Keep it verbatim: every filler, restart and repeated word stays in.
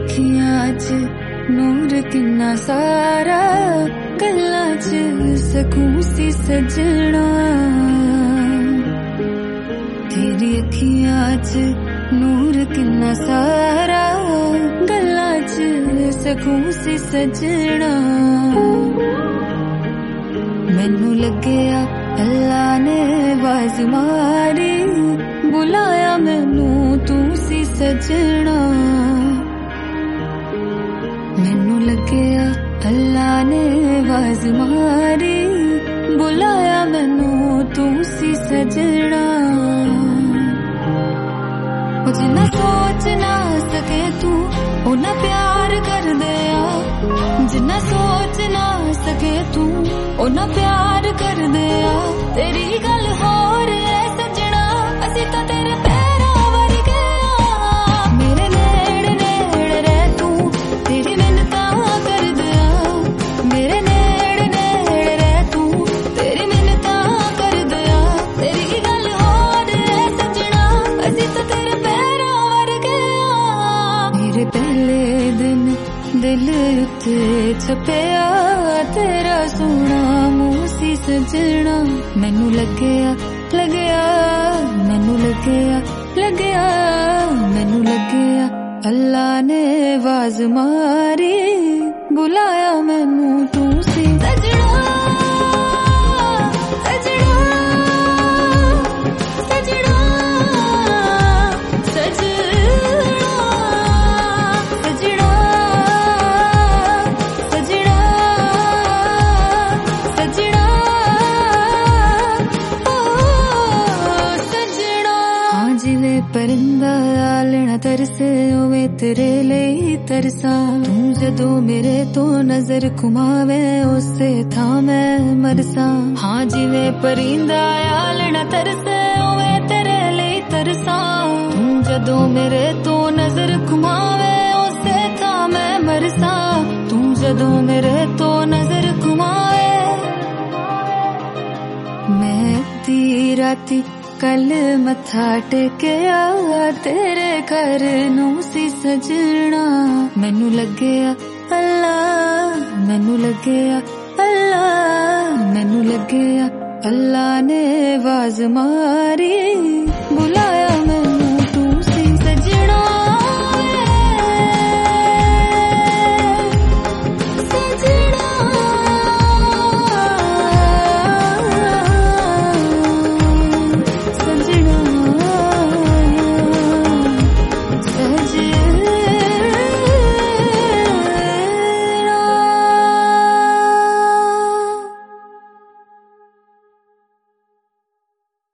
अखियां च नूर किन्ना सारा, गल्लां च सकून सी सजना। तेरी अखियां च नूर किन्ना सारा, गल्लां च सकून सी सजना। मैनू लग्या अल्लाह ने आवाज मारी, बुलाया मैनू तू सी सजना। मैनू लग्या अल्लाह ने आवाज मारी, बुलाया मैनू तू सी सजना। जिन्ना सोच ना सके तू उन्ना प्यार कर दिया, जिन्ना सोच ना सके तू उन्ना प्यार कर दिया। तेरी गल होर है सजना, असी तो तेरे पैरां वर्गे आ। मेरे नेड़े नेड़े रह तू, तेरी मिन्नतां कर दिया। मेरे नेड़े नेड़े रह तू, तेरी मिन्नतां कर दिया। तेरी गल होर है सजना, असी तो तेरे पैरां वर्गे आ। मेरे पहले दिन दिल उत्ते छपया, तेरा सोना मुंह सी सजना। मैनू लग्या लग्या मैनू लग्या लग्या मैनू लग्या अल्लाह ने आवाज मारी, बुलाया मैनू तू सी सजना। परिंदा आलना तरसे ओवे तेरे लिए तरसा। तू जदों मेरे तो नजर घुमावे उसे था मैं मरसा। हाँ जिवे परिंदा आलना तरसे ओवे तेरे लिए तरसा। तू जदों मेरे तो नजर घुमावे उसे था मैं मरसा। तू जदों मेरे तो नजर घुमावे। मैं दी राती कल मथा टेकिया, तेरे घर नू सी सजना। मैनू लग्या अल्लाह मैनू लग्या अल्लाह मैनू लग्या अल्लाह ने आवाज मारी,